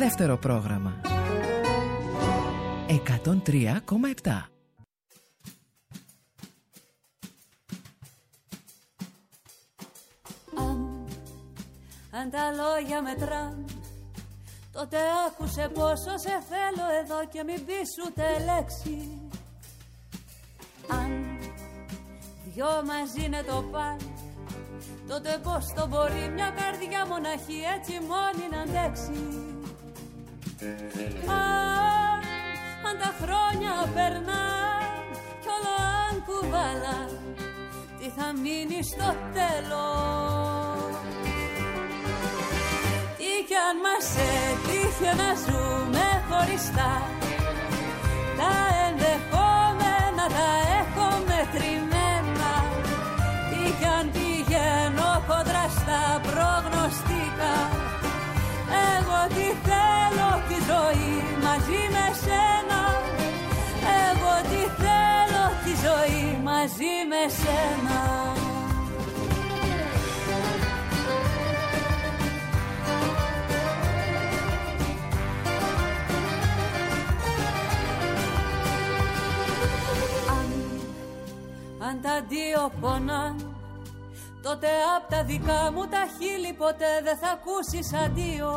Δεύτερο πρόγραμμα 103,7. Αν τα λόγια μετράν, τότε άκουσε πόσο σε θέλω εδώ και μην πεις ούτε λέξη. Αν δυο μαζί είναι το παν, τότε πώς το μπορεί μια καρδιά μοναχή έτσι μόνη να αντέξει. Αν τα χρόνια περνάν κι όλο αν κουβαλά, τι θα μείνει στο τέλος. Τι κι αν μας έτυχε να ζούμε χωριστά, τα ενδεχόμενα τα έχω μετρημένα. Τι κι αν πηγαίνω κοντρά στα προγνωστικά, εγώ τι θέλω τη ζωή μαζί με σένα. Εγώ τι θέλω τη ζωή μαζί με σένα. Αν τα δύο πονάν, τότε απ' τα δικά μου τα χείλη ποτέ δεν θα ακούσεις αντίο.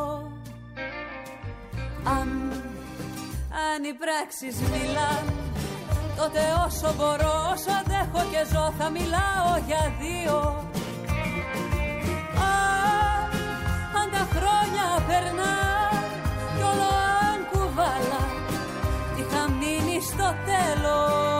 Αν οι πράξεις μιλάν, τότε όσο μπορώ, όσο αντέχω και ζω, θα μιλάω για δύο. Αν τα χρόνια περνάν κι όλο αν κουβαλά, τι θα μείνει στο τέλος.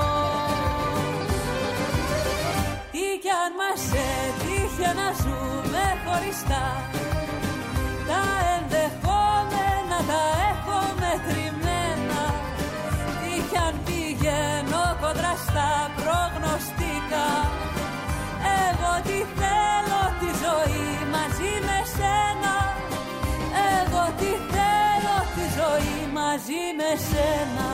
Τι κι αν μας έτυχε να ζούμε χωριστά, τα ενδεχόμενα τα έχω μετρημένα. Τι κι αν πηγαίνω κοντρά στα προγνωστικά, εγώ τι θέλω τη ζωή μαζί με σένα. Εγώ τι θέλω τη ζωή μαζί με σένα.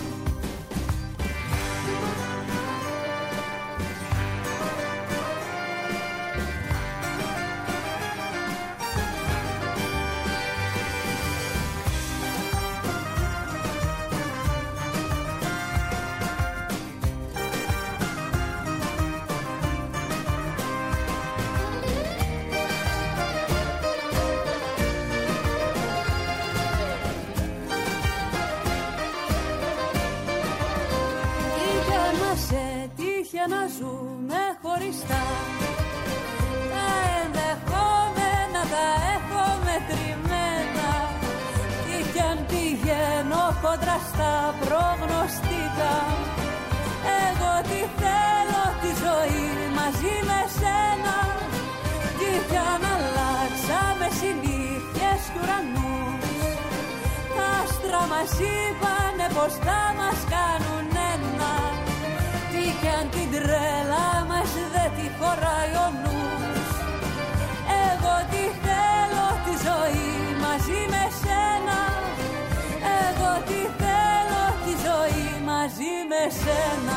Να ζούμε χωριστά, τα ενδεχόμενα τα έχω μετρημένα. Τι κι αν πηγαίνω κοντρά στα προγνωστικά, εγώ τι θέλω τη ζωή μαζί με σένα. Τι κι αν αλλάξαμε συνήθειες κι ουρανούς, τα άστρα μας είπανε πως θα μας κάνουν ένα. Τι κι αν την τρέλα μας δεν τη χωράει ο νους, εγώ τι θέλω τη ζωή μαζί με σένα. Εγώ τι θέλω τη ζωή μαζί με σένα.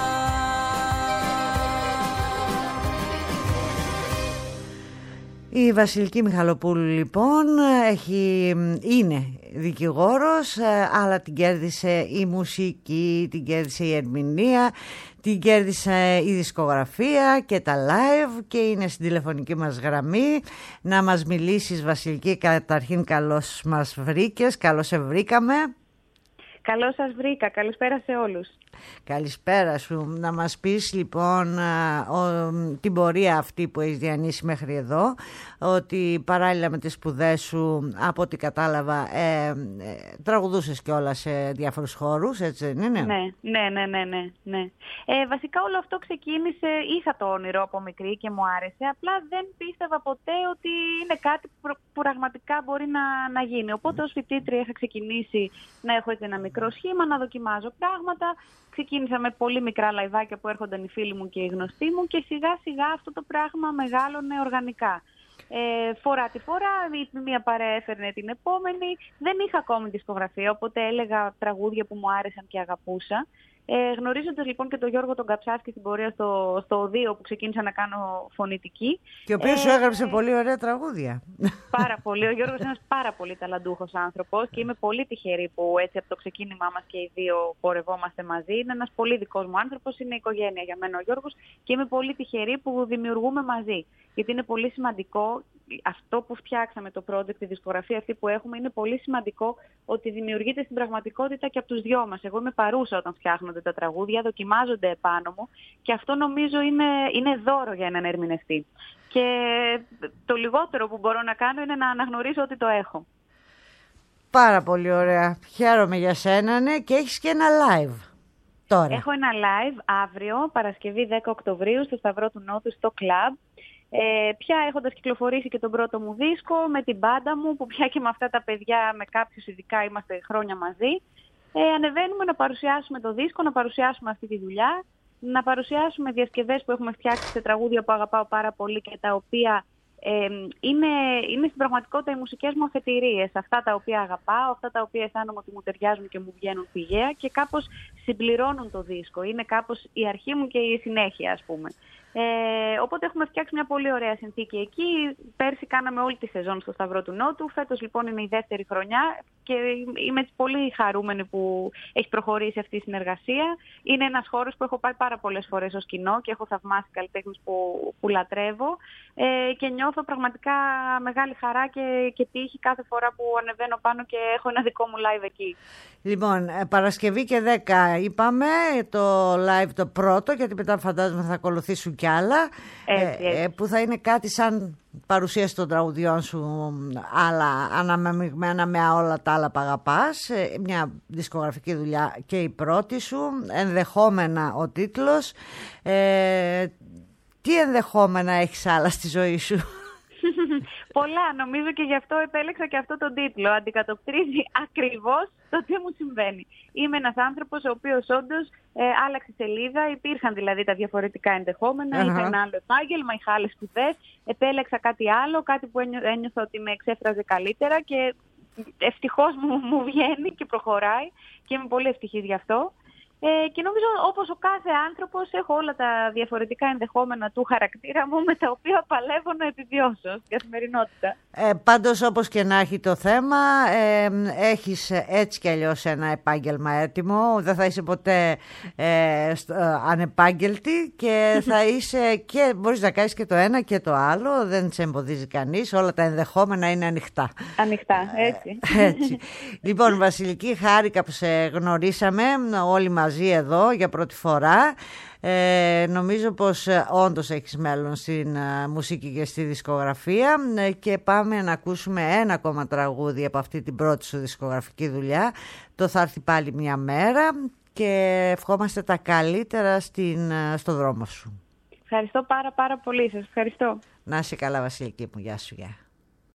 Η Βασιλική Μιχαλοπούλου λοιπόν είναι δικηγόρος, αλλά την κέρδισε η μουσική, την κέρδισε η ερμηνεία, την κέρδισε η δισκογραφία και τα live και είναι στην τηλεφωνική μας γραμμή. Να μας μιλήσεις, Βασιλική, καταρχήν καλώς μας βρήκες, καλώς σε βρήκαμε. Καλώς σας βρήκα, καλησπέρα σε όλους. Καλησπέρα σου. Να μας πεις λοιπόν την πορεία αυτή που έχεις διανύσει μέχρι εδώ, ότι παράλληλα με τις σπουδές σου, από ό,τι κατάλαβα, τραγουδούσες κιόλας σε διάφορους χώρους, έτσι δεν είναι? Ναι. Βασικά όλο αυτό ξεκίνησε, είχα το όνειρο από μικρή και μου άρεσε, απλά δεν πίστευα ποτέ ότι είναι κάτι που πραγματικά μπορεί να γίνει. Οπότε ως φοιτήτρια είχα ξεκινήσει να έχω έτσι ένα μικρό σχήμα, να δοκιμάζω πράγματα. Ξεκίνησα με πολύ μικρά λαϊβάκια που έρχονταν οι φίλοι μου και οι γνωστοί μου και σιγά σιγά αυτό το πράγμα μεγάλωνε οργανικά. Φορά τη φορά, μία παρέα έφερνε την επόμενη. Δεν είχα ακόμη δισκογραφία, οπότε έλεγα τραγούδια που μου άρεσαν και αγαπούσα. Γνωρίζοντας λοιπόν και τον Γιώργο τον Καψάσκη στην πορεία στο ΟΔΙΟ που ξεκίνησα να κάνω φωνητική. Και ο οποίος σου έγραψε πολύ ωραία τραγούδια. Πάρα πολύ. Ο Γιώργος είναι ένας πάρα πολύ ταλαντούχος άνθρωπος και είμαι πολύ τυχερή που έτσι από το ξεκίνημά μας και οι δύο πορευόμαστε μαζί. Είναι ένας πολύ δικός μου άνθρωπος, είναι οικογένεια για μένα ο Γιώργος και είμαι πολύ τυχερή που δημιουργούμε μαζί. Γιατί είναι πολύ σημαντικό αυτό που φτιάξαμε το project, τη δισκογραφία αυτή που έχουμε, είναι πολύ σημαντικό ότι δημιουργείται στην πραγματικότητα και από τους δυο μας. Εγώ είμαι παρούσα όταν φτιάχνονται τα τραγούδια, δοκιμάζονται επάνω μου και αυτό νομίζω είναι δώρο για έναν ερμηνευτή. Και το λιγότερο που μπορώ να κάνω είναι να αναγνωρίσω ότι το έχω. Πάρα πολύ ωραία. Χαίρομαι για σένα, ναι, και έχεις και ένα live τώρα. Έχω ένα live αύριο, Παρασκευή 10 Οκτωβρίου, στο Σταυρό του Νότου, στο κλαμπ. Πια έχοντας κυκλοφορήσει και τον πρώτο μου δίσκο με την μπάντα μου, που πια και με αυτά τα παιδιά, με κάποιους ειδικά είμαστε χρόνια μαζί, ανεβαίνουμε να παρουσιάσουμε το δίσκο, να παρουσιάσουμε αυτή τη δουλειά, να παρουσιάσουμε διασκευές που έχουμε φτιάξει σε τραγούδια που αγαπάω πάρα πολύ και τα οποία είναι στην πραγματικότητα οι μουσικές μου αφετηρίες, αυτά τα οποία αγαπάω, αυτά τα οποία αισθάνομαι ότι μου ταιριάζουν και μου βγαίνουν πηγαία και κάπως συμπληρώνουν το δίσκο, είναι κάπως η αρχή μου και η συνέχεια, ας πούμε. Οπότε έχουμε φτιάξει μια πολύ ωραία συνθήκη εκεί. Πέρσι κάναμε όλη τη σεζόν στο Σταυρό του Νότου. Φέτος λοιπόν είναι η δεύτερη χρονιά και είμαι πολύ χαρούμενη που έχει προχωρήσει αυτή η συνεργασία. Είναι ένας χώρος που έχω πάει πάρα πολλές φορές ως κοινό και έχω θαυμάσει καλλιτέχνες που λατρεύω και νιώθω πραγματικά μεγάλη χαρά και τύχη κάθε φορά που ανεβαίνω πάνω και έχω ένα δικό μου live εκεί. Λοιπόν, Παρασκευή και 10 είπαμε, το live το πρώτο, γιατί μετά φαντάζομαι θα ακολουθήσουν κι άλλα, που θα είναι κάτι σαν παρουσίαση των τραγουδιών σου, αλλά αναμειγμένα με όλα τα άλλα που αγαπάς, μια δισκογραφική δουλειά και η πρώτη σου, ενδεχόμενα ο τίτλος. Τι ενδεχόμενα έχεις άλλα στη ζωή σου? Πολλά, νομίζω και γι' αυτό επέλεξα και αυτό τον τίτλο. Αντικατοπτρίζει ακριβώς το τι μου συμβαίνει. Είμαι ένας άνθρωπος ο οποίος όντως άλλαξε σελίδα. Υπήρχαν δηλαδή τα διαφορετικά ενδεχόμενα. Είχα ένα άλλο επάγγελμα, είχα άλλες σπουδές. Επέλεξα κάτι άλλο, κάτι που ένιωθα ότι με εξέφραζε καλύτερα και ευτυχώς μου βγαίνει και προχωράει και είμαι πολύ ευτυχής γι' αυτό. Και νομίζω όπως ο κάθε άνθρωπος έχω όλα τα διαφορετικά ενδεχόμενα του χαρακτήρα μου με τα οποία παλεύω να επιβιώσω στην καθημερινότητα. Πάντως όπως και να έχει το θέμα, έχεις έτσι κι αλλιώς ένα επάγγελμα έτοιμο, δεν θα είσαι ποτέ ανεπάγγελτη και θα είσαι και μπορείς να κάνεις και το ένα και το άλλο, δεν σε εμποδίζει κανείς, όλα τα ενδεχόμενα είναι ανοιχτά. Ανοιχτά, έτσι. Έτσι. Λοιπόν, Βασιλική, χάρηκα που σε γνωρίσαμε όλοι μαζί εδώ για πρώτη φορά. Νομίζω πως όντως έχεις μέλλον στην μουσική και στη δισκογραφία και πάμε να ακούσουμε ένα ακόμα τραγούδι από αυτή την πρώτη σου δισκογραφική δουλειά. Το «Θα έρθει πάλι μια μέρα» και ευχόμαστε τα καλύτερα στο δρόμο σου. Ευχαριστώ πάρα πολύ. Σας ευχαριστώ. Να είσαι καλά, Βασιλική μου. Γεια σου. Γεια.